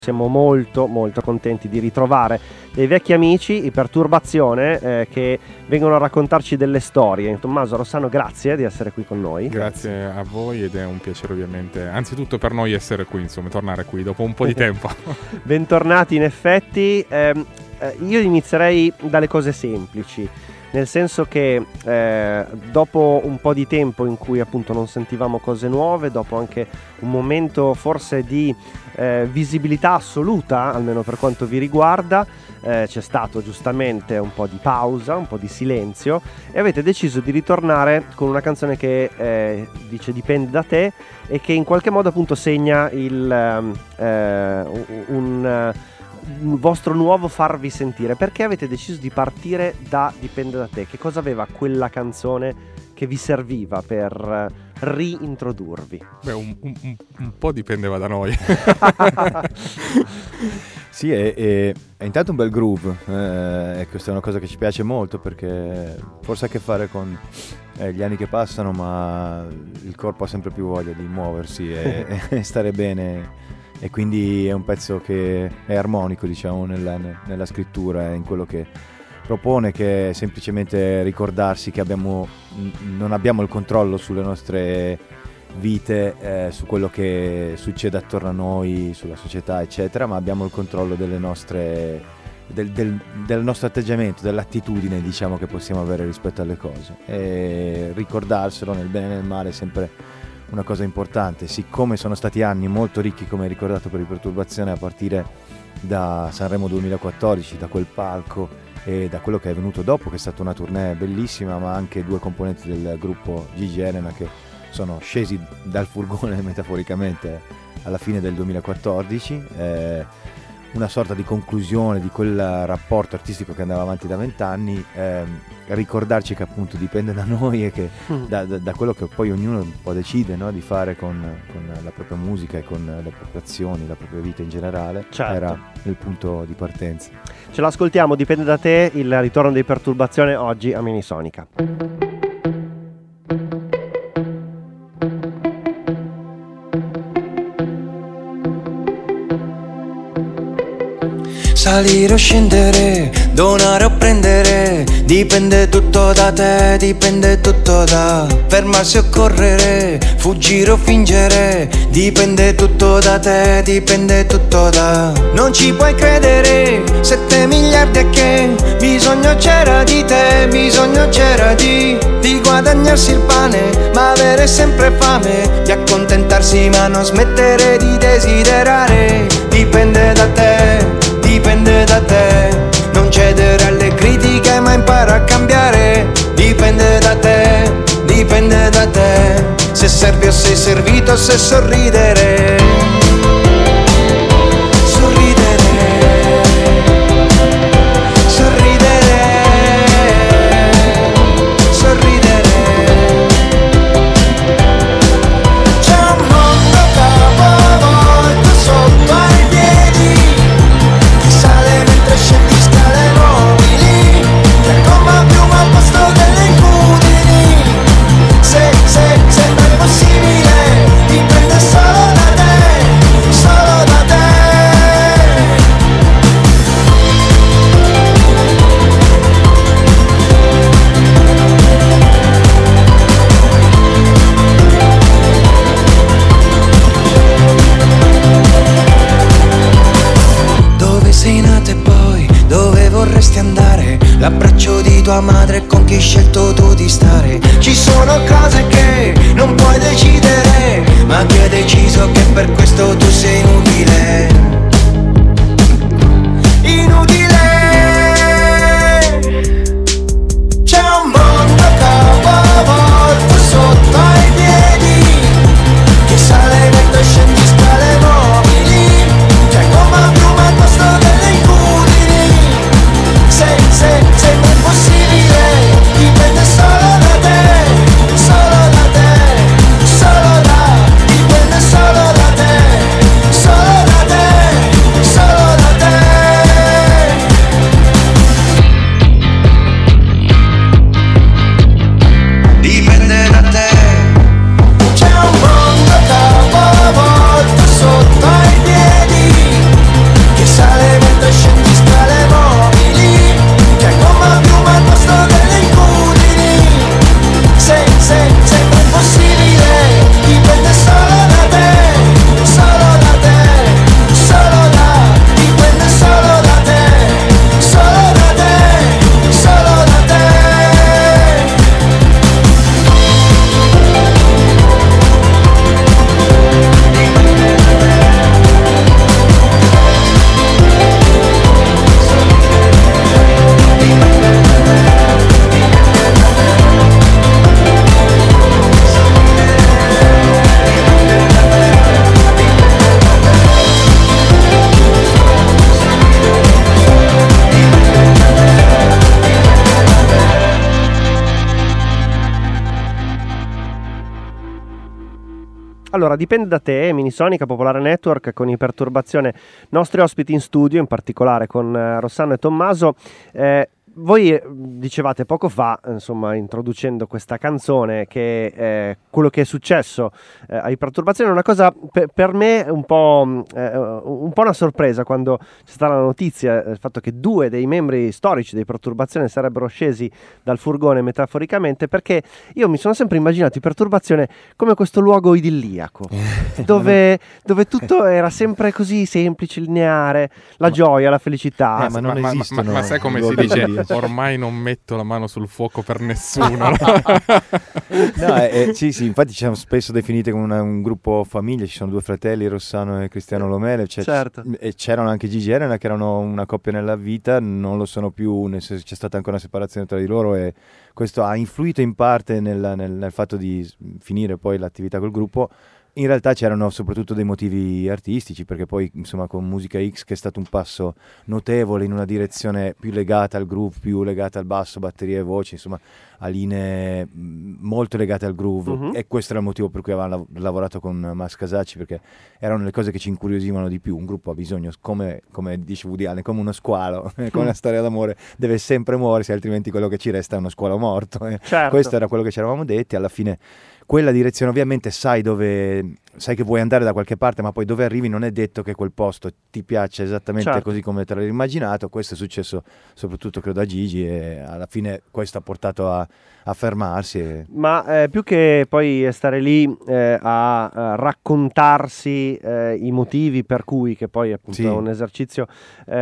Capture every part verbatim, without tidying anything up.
Siamo molto molto contenti di ritrovare dei vecchi amici, i Perturbazione, eh, che vengono a raccontarci delle storie. Tommaso Rossano, grazie di essere qui con noi. Grazie a voi ed è un piacere ovviamente, anzitutto per noi essere qui, insomma, tornare qui dopo un po' di tempo. Bentornati in effetti. Eh, eh, io inizierei dalle cose semplici. Nel senso che eh, dopo un po' di tempo in cui appunto non sentivamo cose nuove, dopo anche un momento forse di eh, visibilità assoluta, almeno per quanto vi riguarda, eh, c'è stato giustamente un po' di pausa, un po' di silenzio, e avete deciso di ritornare con una canzone che eh, dice Dipende da te, e che in qualche modo appunto segna il eh, un... un vostro nuovo farvi sentire. Perché avete deciso di partire da Dipende da te? Che cosa aveva quella canzone che vi serviva per riintrodurvi? Beh, un, un, un po' dipendeva da noi. Sì, è, è, è intanto un bel groove, eh, e questa è una cosa che ci piace molto, perché forse ha a che fare con eh, gli anni che passano, ma il corpo ha sempre più voglia di muoversi e, e stare bene. E quindi è un pezzo che è armonico, diciamo, nella, nella scrittura e in quello che propone, che è semplicemente ricordarsi che abbiamo, non abbiamo il controllo sulle nostre vite, eh, su quello che succede attorno a noi, sulla società, eccetera, ma abbiamo il controllo delle nostre, del, del, del nostro atteggiamento, dell'attitudine, diciamo, che possiamo avere rispetto alle cose. E ricordarselo nel bene e nel male è sempre una cosa importante. Siccome sono stati anni molto ricchi, come hai ricordato, per i Perturbazione, a partire da Sanremo duemilaquattordici, da quel palco e da quello che è venuto dopo, che è stata una tournée bellissima, ma anche due componenti del gruppo, Gigi e Elena, che sono scesi dal furgone metaforicamente alla fine del duemilaquattordici, eh, una sorta di conclusione di quel rapporto artistico che andava avanti da vent'anni, eh, ricordarci che appunto dipende da noi e che mm. da, da, da quello che poi ognuno un po' decide, no, di fare con, con la propria musica e con le proprie azioni, la propria vita in generale, certo. Era il punto di partenza. Ce l'ascoltiamo, Dipende da te, il ritorno dei Perturbazione oggi a Minisonica. Salire o scendere, donare o prendere, dipende tutto da te, dipende tutto da fermarsi o correre, fuggire o fingere, dipende tutto da te, dipende tutto da non ci puoi credere, sette miliardi e che bisogno c'era di te, bisogno c'era di di guadagnarsi il pane, ma avere sempre fame, di accontentarsi ma non smettere di desiderare, dipende da te, dipende da te, non cedere alle critiche ma impara a cambiare, dipende da te, dipende da te, se servi o sei servito, se sorridere, sorridere, sorridere, sorridere. C'è un mondo capovolto sotto ai piedi, sale mentre scendi scale mobili, che gomma piuma al posto delle incudini, se, se, sembra impossibile, dipende solo da te, solo da te. Dove sei nato e poi dove vorresti andare? L'abbraccio di tua madre con chi hai scelto tu di stare. Ci sono cose che non puoi decidere, ma chi ha deciso che per questo tu sei inutile? Inutile. C'è un mondo capovolto sotto ai piedi, che sale mentre scendi scale mobili, c'è gomma piuma al posto delle incudini, se, se, sembra impossibile, dipende solo da te, solo da te, solo da, dipende solo da te, solo da te. Allora, dipende da te, Minisonica, Popolare Network, con Iperturbazione, nostri ospiti in studio, in particolare con eh, Rossano e Tommaso. Eh, Voi eh, dicevate poco fa, insomma, introducendo questa canzone, che eh, quello che è successo eh, a Iperturbazione è una cosa pe- per me un po', eh, un po' una sorpresa quando c'è stata la notizia del fatto che due dei membri storici di Iperturbazione sarebbero scesi dal furgone, metaforicamente, perché io mi sono sempre immaginato Iperturbazione come questo luogo idilliaco dove, dove tutto era sempre così semplice, lineare, la ma, gioia, la felicità. Eh, ma non ma, esistono. Ma, ma sai come si dice? Ormai non metto la mano sul fuoco per nessuno. No, eh, eh, sì, sì, infatti ci siamo spesso definite come una, un gruppo famiglia, ci sono due fratelli, Rossano e Cristiano Lomele, cioè, certo. E c'erano anche Gigi e Elena che erano una coppia nella vita, non lo sono più, nel senso c'è stata anche una separazione tra di loro e questo ha influito in parte nel, nel, nel fatto di finire poi l'attività col gruppo. In realtà c'erano soprattutto dei motivi artistici, perché poi insomma con Musica X, che è stato un passo notevole in una direzione più legata al groove, più legata al basso, batterie e voci, insomma a linee molto legate al groove, uh-huh. E questo era il motivo per cui avevamo lavorato con Max Casacci, perché erano le cose che ci incuriosivano di più. Un gruppo ha bisogno, come, come dice Woody Allen, come uno squalo, come una storia d'amore, deve sempre muoversi, altrimenti quello che ci resta è uno squalo morto. Certo. Questo era quello che ci eravamo detti. Alla fine quella direzione, ovviamente sai dove, sai che vuoi andare da qualche parte, ma poi dove arrivi non è detto che quel posto ti piaccia esattamente, certo, così come te l'hai immaginato. Questo è successo soprattutto credo a Gigi, e alla fine questo ha portato a, a fermarsi e... Ma eh, più che poi stare lì eh, a, a raccontarsi eh, i motivi per cui, che poi appunto sì, è un esercizio eh,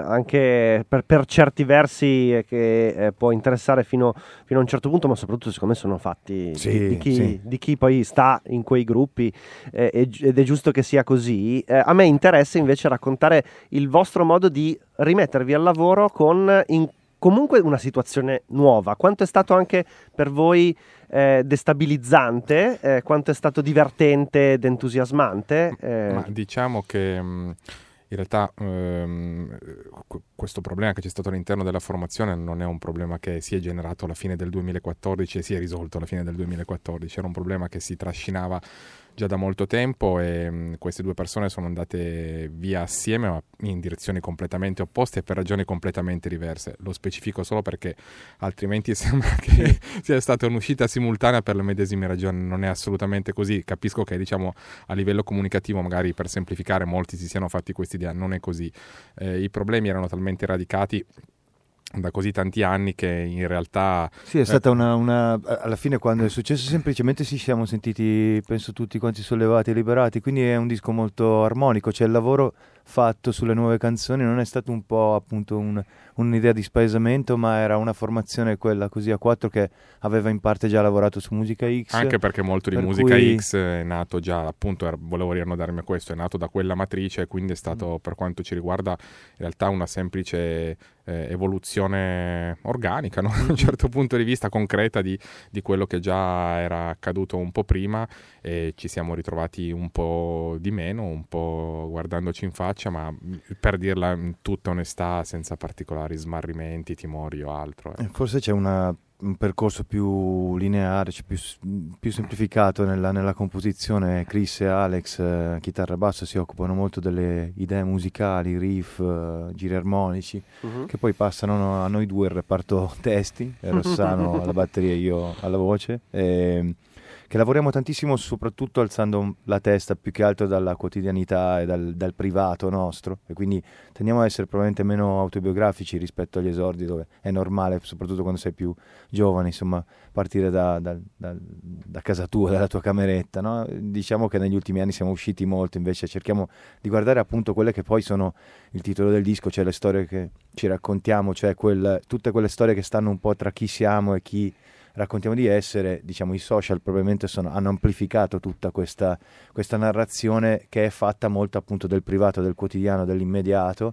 anche per, per certi versi eh, che eh, può interessare fino, fino a un certo punto, ma soprattutto secondo me sono fatti sì, di, di, chi, sì. di chi poi sta in quei gruppi eh, ed è giusto che sia così. Eh, a me interessa invece raccontare il vostro modo di rimettervi al lavoro con in comunque una situazione nuova. Quanto è stato anche per voi eh, destabilizzante, eh, quanto è stato divertente ed entusiasmante? Eh. Ma diciamo che mh, in realtà ehm, questo problema che c'è stato all'interno della formazione non è un problema che si è generato alla fine del duemilaquattordici e si è risolto alla fine del duemilaquattordici, era un problema che si trascinava già da molto tempo e mh, queste due persone sono andate via assieme, ma in direzioni completamente opposte e per ragioni completamente diverse. Lo specifico solo perché altrimenti sembra che sia stata un'uscita simultanea per le medesime ragioni. Non è assolutamente così. Capisco che, diciamo, a livello comunicativo, magari per semplificare, molti si siano fatti questa idea. Non è così. Eh, i problemi erano talmente radicati da così tanti anni che in realtà sì, è stata eh, una, una alla fine, quando è successo, semplicemente ci siamo sentiti, penso, tutti quanti sollevati e liberati. Quindi è un disco molto armonico, cioè il lavoro fatto sulle nuove canzoni non è stato un po' appunto un, un'idea di spaesamento, ma era una formazione, quella così a quattro, che aveva in parte già lavorato su Musica X, anche perché molto di Musica cui... X è nato già, appunto, era, volevo rinodarmi a questo, è nato da quella matrice, e quindi è stato, mm. per quanto ci riguarda, in realtà una semplice eh, evoluzione organica, no? Da un certo punto di vista, concreta di, di quello che già era accaduto un po' prima, e ci siamo ritrovati un po' di meno, un po' guardandoci in faccia, ma per dirla in tutta onestà, senza particolari smarrimenti, timori o altro. Eh. Forse c'è una, un percorso più lineare, cioè più, più semplificato nella, nella composizione. Chris e Alex, eh, chitarra e basso, si occupano molto delle idee musicali, riff, eh, giri armonici, uh-huh. che poi passano a noi due il reparto testi, Rossano alla batteria e io alla voce, e che lavoriamo tantissimo, soprattutto alzando la testa più che altro dalla quotidianità e dal, dal privato nostro, e quindi tendiamo a essere probabilmente meno autobiografici rispetto agli esordi, dove è normale, soprattutto quando sei più giovane, insomma, partire da, da, da, da casa tua, dalla tua cameretta, no? Diciamo che negli ultimi anni siamo usciti molto, invece cerchiamo di guardare appunto quelle che poi sono il titolo del disco, cioè le storie che ci raccontiamo, cioè quel, tutte quelle storie che stanno un po' tra chi siamo e chi raccontiamo di essere. Diciamo, i social probabilmente sono, hanno amplificato tutta questa, questa narrazione, che è fatta molto appunto del privato, del quotidiano, dell'immediato.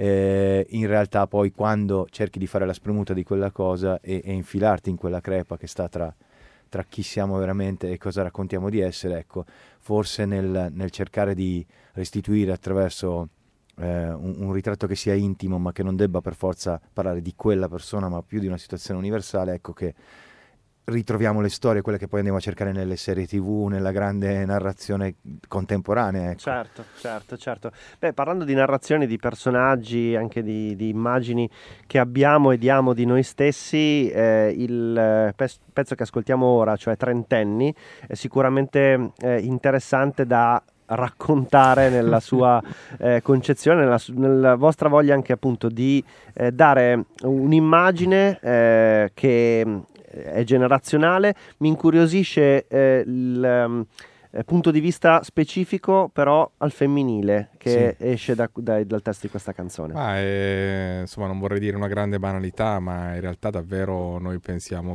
Eh, in realtà poi, quando cerchi di fare la spremuta di quella cosa e, e infilarti in quella crepa che sta tra, tra chi siamo veramente e cosa raccontiamo di essere, ecco, forse nel, nel cercare di restituire attraverso eh, un, un ritratto che sia intimo, ma che non debba per forza parlare di quella persona, ma più di una situazione universale, ecco che ritroviamo le storie, quelle che poi andiamo a cercare nelle serie tv, nella grande narrazione contemporanea, ecco. Certo, certo, certo. Beh, parlando di narrazioni, di personaggi, anche di, di immagini che abbiamo e diamo di noi stessi, eh, il pez- pezzo che ascoltiamo ora, cioè Trentenni, è sicuramente eh, interessante da raccontare nella sua eh, concezione, nella, nella vostra voglia anche appunto di eh, dare un'immagine eh, che è generazionale. Mi incuriosisce eh, il um, punto di vista specifico però al femminile che sì. esce da, da, dal testo di questa canzone. Ah, eh, insomma, non vorrei dire una grande banalità, ma in realtà davvero noi pensiamo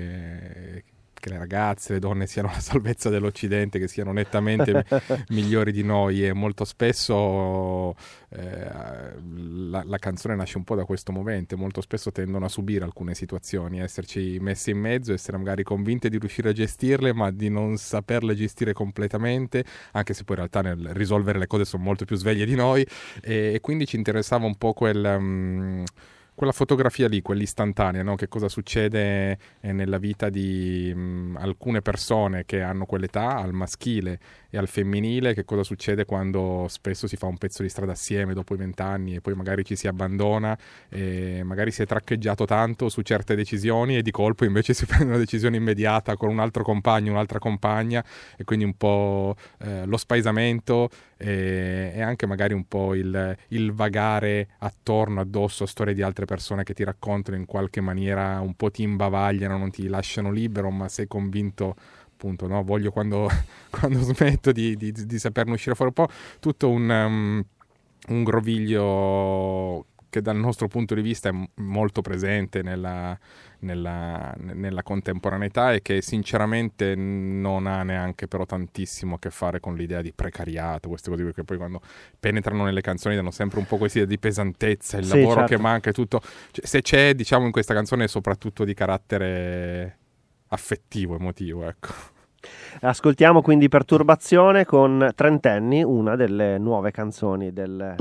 che che le ragazze, le donne siano la salvezza dell'Occidente, che siano nettamente migliori di noi, e molto spesso eh, la, la canzone nasce un po' da questo movente. Molto spesso tendono a subire alcune situazioni, a esserci messe in mezzo, essere magari convinte di riuscire a gestirle, ma di non saperle gestire completamente, anche se poi in realtà nel risolvere le cose sono molto più sveglie di noi, e, e quindi ci interessava un po' quel... Um, quella fotografia lì, quell'istantanea, no? Che cosa succede eh, nella vita di mh, alcune persone che hanno quell'età, al maschile e al femminile, che cosa succede quando spesso si fa un pezzo di strada assieme dopo i vent'anni e poi magari ci si abbandona e magari si è traccheggiato tanto su certe decisioni e di colpo invece si prende una decisione immediata con un altro compagno, un'altra compagna, e quindi un po' eh, lo spaesamento e, e anche magari un po' il, il vagare attorno, addosso a storie di altre persone che ti raccontano in qualche maniera, un po' ti imbavagliano, non ti lasciano libero, ma sei convinto appunto, no? Voglio quando, quando smetto di, di, di saperne uscire fuori, un po' tutto un, um, un groviglio che dal nostro punto di vista è m- molto presente nella, nella, nella contemporaneità, e che sinceramente non ha neanche però tantissimo a che fare con l'idea di precariato, queste cose, perché poi quando penetrano nelle canzoni danno sempre un po' questa idea di pesantezza, il sì, lavoro certo. che manca e tutto. Cioè, se c'è, diciamo, in questa canzone è soprattutto di carattere affettivo, emotivo, ecco. Ascoltiamo quindi Perturbazione con Trentenni, una delle nuove canzoni del...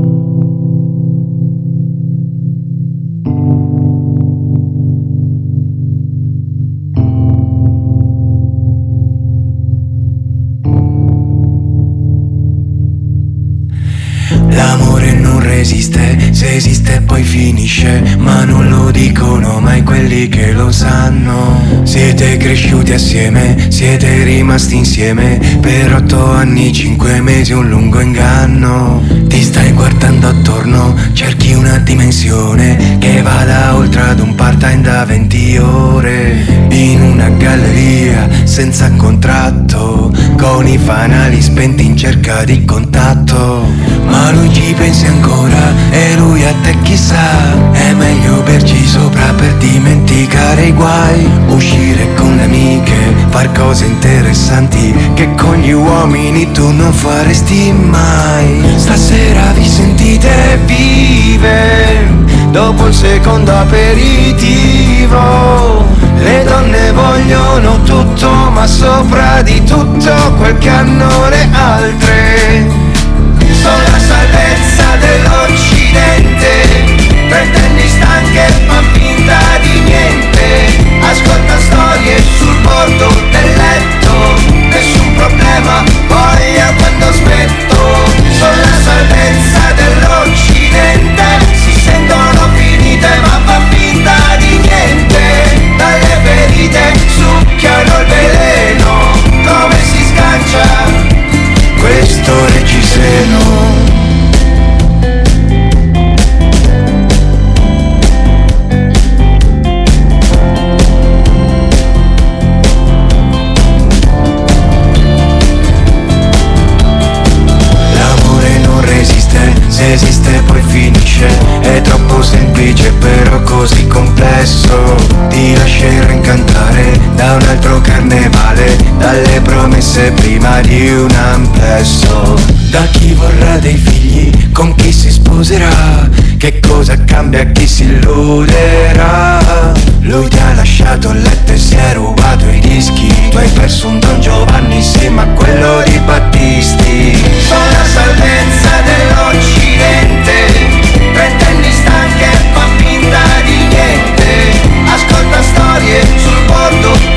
L'amore non resiste, se esiste poi finisce, ma non lo dicono mai quelli che lo sanno. Siete cresciuti assieme, siete rimasti insieme per otto anni, cinque mesi, un lungo inganno. Ti stai guardando attorno, cerchi una dimensione che vada oltre ad un part-time da venti ore, in una galleria senza contratto, con i fanali spenti in cerca di contatto. Ma lui ci pensi ancora e lui a te chissà, è meglio berci sopra per dimenticare i guai, uscire con le amiche, far cose interessanti che con gli uomini tu non faresti mai. Stasera vi sentite vive, dopo il secondo aperitivo, le donne vogliono tutto, ma sopra di tutto quel che hanno le altre. Sono la salvezza dell'Occidente, trentenni stanche fan finta di niente, ascolta storie sul bordo del letto, nessun problema, voglia quando smetto. Sono la salvezza dell'Occidente, si sentono finite ma fan finta di niente, dalle ferite succhiano il veleno, come si sgancia questo reggiseno. L'amore non resiste, se esiste poi finisce, è troppo semplice però così complesso. Ti lascerò incantare da un altro carnevale, dalle promesse prima di un amplesso, da chi vorrà dei figli, con chi si sposerà, che cosa cambia, chi si illuderà. Lui ti ha lasciato il letto e si è rubato i dischi, tu hai perso un Don Giovanni insieme a quello di Battisti. Sono la salvezza dell'Occidente, trentenni stanche fan finta di niente, ascolta storie sul bordo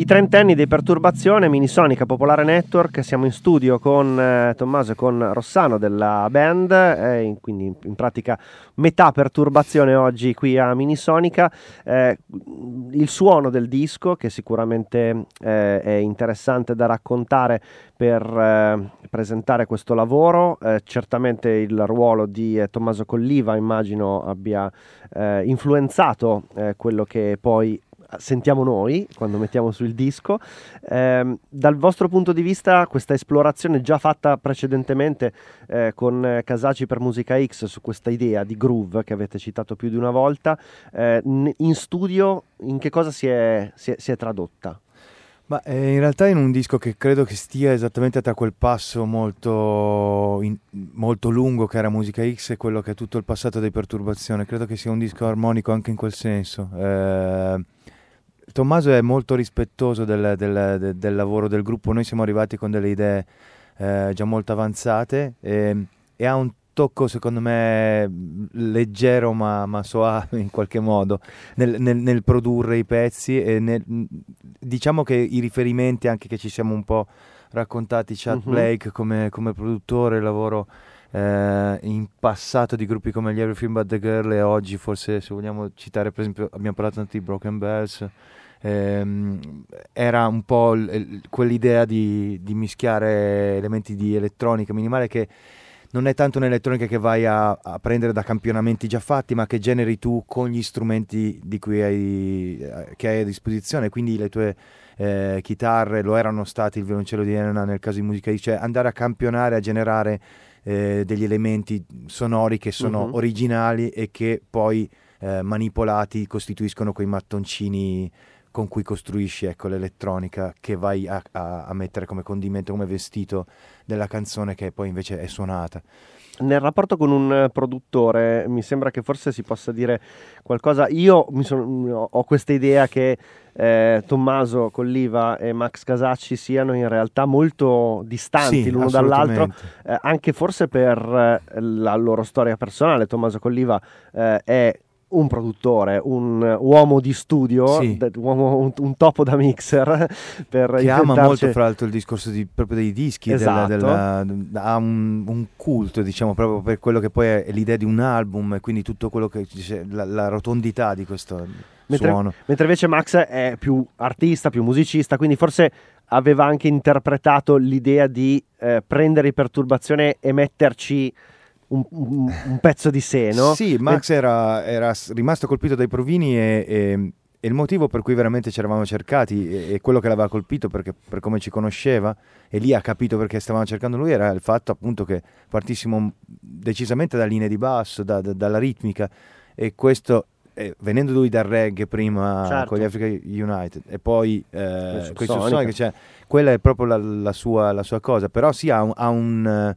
I trentenni dei Perturbazione, Minisonica Popolare Network. Siamo in studio con eh, Tommaso e con Rossano della band, eh, in, quindi in, in pratica metà Perturbazione oggi qui a Minisonica. Eh, il suono del disco, che sicuramente eh, è interessante da raccontare per eh, presentare questo lavoro. Eh, certamente il ruolo di eh, Tommaso Colliva immagino abbia eh, influenzato eh, quello che poi sentiamo noi quando mettiamo sul disco. Eh, dal vostro punto di vista, questa esplorazione già fatta precedentemente eh, con Casacci per Musica X su questa idea di groove che avete citato più di una volta, eh, in studio in che cosa si è, si è, si è tradotta? Ma eh, in realtà in un disco che credo che stia esattamente tra quel passo molto, in, molto lungo che era Musica X e quello che è tutto il passato di Perturbazione. Credo che sia un disco armonico anche in quel senso. Eh, Tommaso è molto rispettoso del, del, del, del lavoro del gruppo. Noi siamo arrivati con delle idee eh, già molto avanzate e, e ha un tocco secondo me leggero ma, ma soave in qualche modo nel, nel, nel produrre i pezzi e nel, diciamo che i riferimenti anche che ci siamo un po' raccontati, Chad uh-huh. Blake come, come produttore, il lavoro eh, in passato di gruppi come gli Everything But The Girl e oggi forse, se vogliamo citare per esempio, abbiamo parlato tanto di Broken Bells. Ehm, era un po' l- quell'idea di, di mischiare elementi di elettronica minimale che non è tanto un'elettronica che vai a, a prendere da campionamenti già fatti, ma che generi tu con gli strumenti di cui hai, che hai a disposizione, quindi le tue eh, chitarre lo erano stati, il violoncello di Elena nel caso di Musica, cioè andare a campionare, a generare eh, degli elementi sonori che sono uh-huh. originali e che poi eh, manipolati costituiscono quei mattoncini con cui costruisci, ecco, l'elettronica che vai a, a, a mettere come condimento, come vestito della canzone che poi invece è suonata. Nel rapporto con un produttore mi sembra che forse si possa dire qualcosa. Io mi sono, ho questa idea che eh, Tommaso Colliva e Max Casacci siano in realtà molto distanti sì, l'uno dall'altro, eh, anche forse per eh, la loro storia personale. Tommaso Colliva eh, è un produttore, un uomo di studio, sì. d- uomo, un, un topo da mixer per che ama molto fra l'altro il discorso di, proprio dei dischi, esatto. della, della, ha un, un culto diciamo proprio per quello che poi è, è l'idea di un album e quindi tutto quello che dice, la, la rotondità di questo mentre, suono. Mentre invece Max è più artista, più musicista, quindi forse aveva anche interpretato l'idea di eh, prendere i Perturbazione e metterci Un, un, un pezzo di sé, no? Sì, Max era, era rimasto colpito dai provini e, e, e il motivo per cui veramente ci eravamo cercati e, e quello che l'aveva colpito perché per come ci conosceva e lì ha capito perché stavamo cercando lui era il fatto appunto che partissimo decisamente da linee di basso, da, da, dalla ritmica e questo eh, venendo lui dal reggae prima certo. con gli Africa United e poi eh, con i Subsonica, Subsonica, cioè, quella è proprio la, la, sua, la sua cosa, però sì ha un... Ha un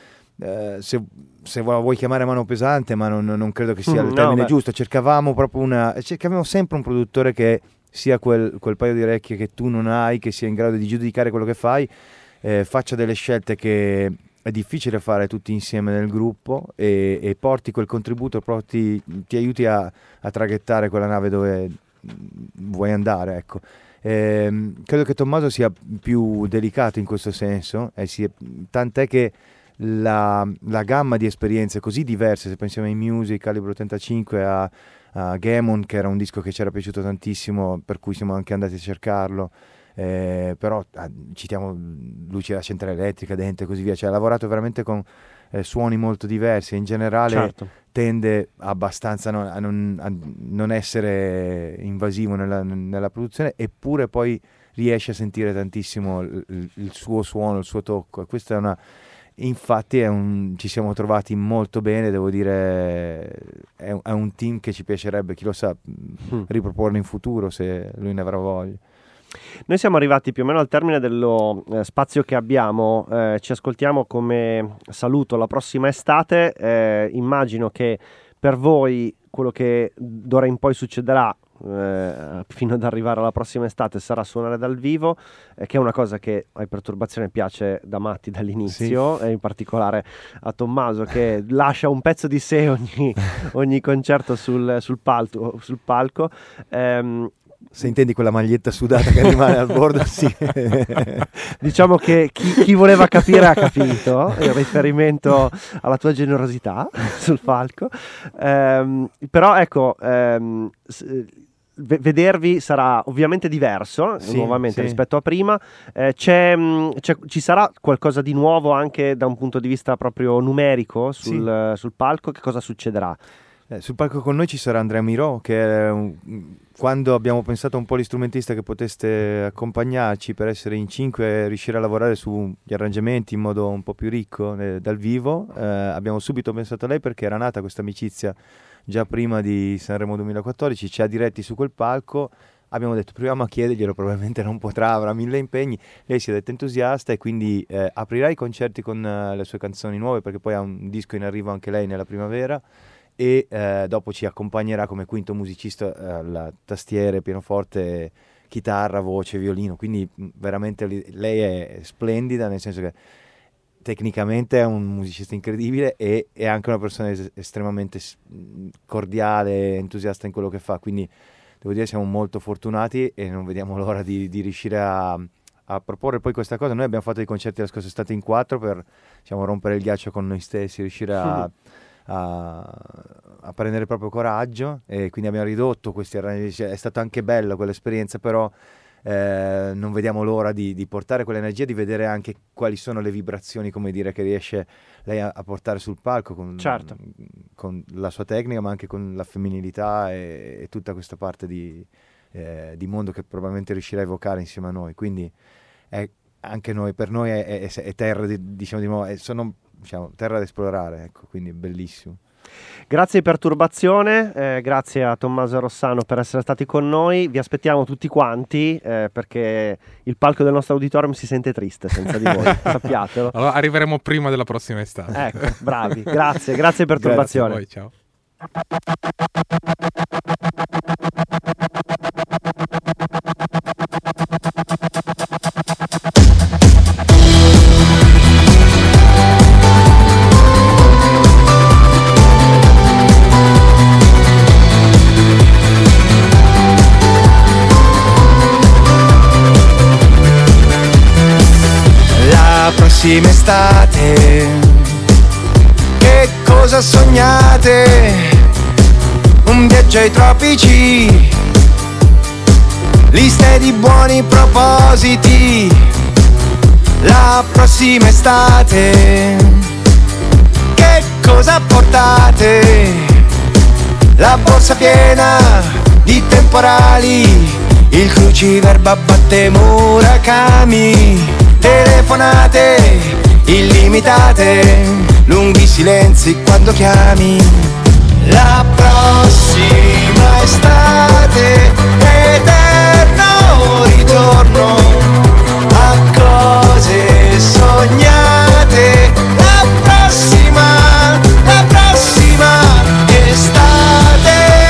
Uh, se, se vuoi chiamare mano pesante, ma non, non credo che sia il termine no, giusto. Cercavamo proprio una. Cercavamo sempre un produttore che sia quel, quel paio di orecchie che tu non hai, che sia in grado di giudicare quello che fai, eh, faccia delle scelte che è difficile fare tutti insieme nel gruppo e, e porti quel contributo, porti, ti aiuti a, a traghettare quella nave dove vuoi andare, ecco. Eh, credo che Tommaso sia più delicato in questo senso, eh, sia, tant'è che La, la gamma di esperienze così diverse, se pensiamo ai Music, Calibro ottantacinque, a, a Gammon, che era un disco che ci era piaciuto tantissimo, per cui siamo anche andati a cercarlo, eh, però ah, citiamo luci della centrale elettrica dentro e così via, cioè ha lavorato veramente con eh, suoni molto diversi e in generale certo. tende abbastanza no, a, non, a non essere invasivo nella, nella produzione, eppure poi riesce a sentire tantissimo il, il suo suono, il suo tocco, e questa è una infatti è un, ci siamo trovati molto bene, devo dire è un, è un team che ci piacerebbe, chi lo sa, mm. riproporlo in futuro se lui ne avrà voglia. Noi siamo arrivati più o meno al termine dello eh, spazio che abbiamo, eh, ci ascoltiamo come saluto la prossima estate, eh, immagino che per voi quello che d'ora in poi succederà Eh, fino ad arrivare alla prossima estate sarà suonare dal vivo, eh, che è una cosa che ai Perturbazione piace da matti dall'inizio, sì. E in particolare a Tommaso che lascia un pezzo di sé ogni, ogni concerto sul, sul, palco, sul palco. Eh, Se intendi quella maglietta sudata che rimane al bordo, sì. Diciamo che chi, chi voleva capire ha capito il riferimento alla tua generosità sul palco. Ehm, però ecco, ehm, s- vedervi sarà ovviamente diverso, sì, nuovamente sì. rispetto a prima. Eh, c'è, mh, c'è, ci sarà qualcosa di nuovo anche da un punto di vista proprio numerico sul, sì. sul palco? Che cosa succederà? Eh, sul palco con noi ci sarà Andrea Mirò, che è un, quando abbiamo pensato a un polistrumentista che potesse accompagnarci per essere in cinque e riuscire a lavorare sugli arrangiamenti in modo un po' più ricco eh, dal vivo, eh, abbiamo subito pensato a lei perché era nata questa amicizia già prima di Sanremo duemilaquattordici, ci ha diretti su quel palco. Abbiamo detto proviamo a chiederglielo, probabilmente non potrà, avrà mille impegni. Lei si è detta entusiasta e quindi eh, aprirà i concerti con uh, le sue canzoni nuove, perché poi ha un disco in arrivo anche lei nella primavera, e eh, dopo ci accompagnerà come quinto musicista eh, alla tastiere, pianoforte, chitarra, voce, violino. Quindi mh, veramente li- lei è splendida, nel senso che tecnicamente è un musicista incredibile e è anche una persona es- estremamente s- cordiale, entusiasta in quello che fa, quindi devo dire siamo molto fortunati e non vediamo l'ora di, di riuscire a, a proporre poi questa cosa. Noi abbiamo fatto dei concerti la scorsa estate in quattro per, diciamo, rompere il ghiaccio con noi stessi, riuscire a, a, a prendere proprio coraggio, e quindi abbiamo ridotto questi arrangi. È stata anche bella quell'esperienza, però eh, non vediamo l'ora di, di portare quell'energia, di vedere anche quali sono le vibrazioni, come dire, che riesce lei a, a portare sul palco con, certo. con la sua tecnica, ma anche con la femminilità e, e tutta questa parte di, eh, di mondo che probabilmente riuscirà a evocare insieme a noi. Quindi è, anche noi, per noi è, è, è terra di, diciamo, di nuovo, è, sono diciamo, terra da esplorare, ecco, quindi è bellissimo. Grazie di Perturbazione, eh, grazie a Tommaso e Rossano per essere stati con noi. Vi aspettiamo tutti quanti, eh, perché il palco del nostro auditorium si sente triste senza di voi, sappiatelo. Allora arriveremo prima della prossima estate. Ecco, bravi, grazie, grazie Perturbazione. Grazie a voi, ciao. Prossima estate, che cosa sognate? Un viaggio ai tropici, liste di buoni propositi. La prossima estate, che cosa portate? La borsa piena di temporali, il cruciverba batte Murakami. Telefonate illimitate, lunghi silenzi quando chiami. La prossima estate, eterno ritorno a cose sognate. La prossima, la prossima estate.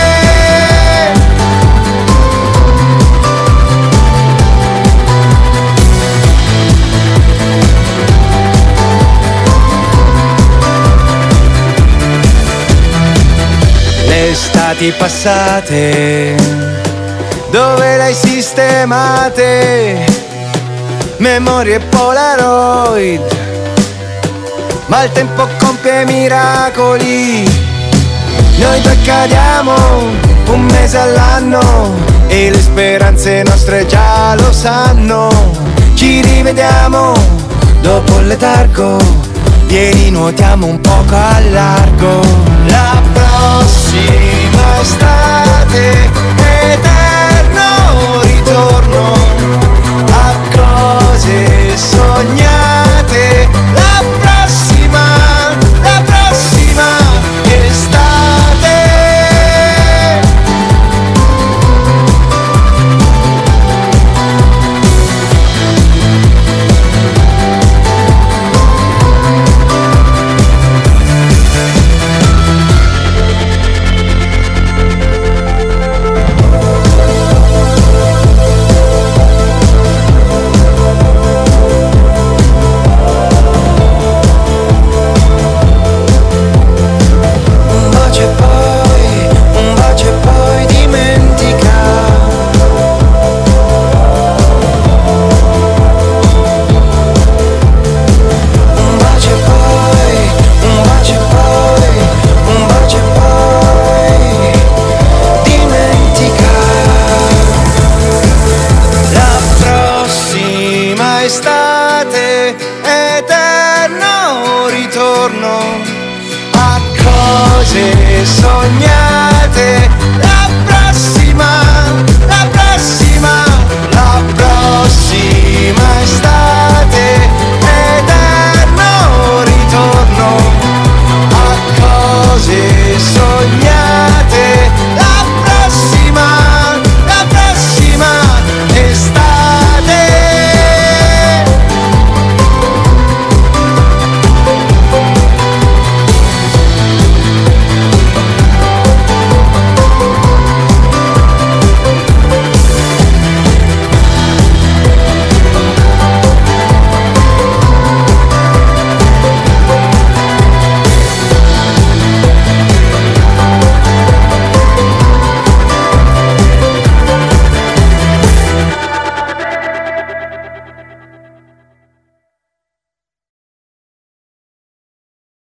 Estati passate, dove le hai sistemate? Memorie Polaroid, ma il tempo compie miracoli. Noi due cadiamo un mese all'anno e le speranze nostre già lo sanno. Ci rivediamo dopo il letargo, vieni nuotiamo un poco al largo. La prossima estate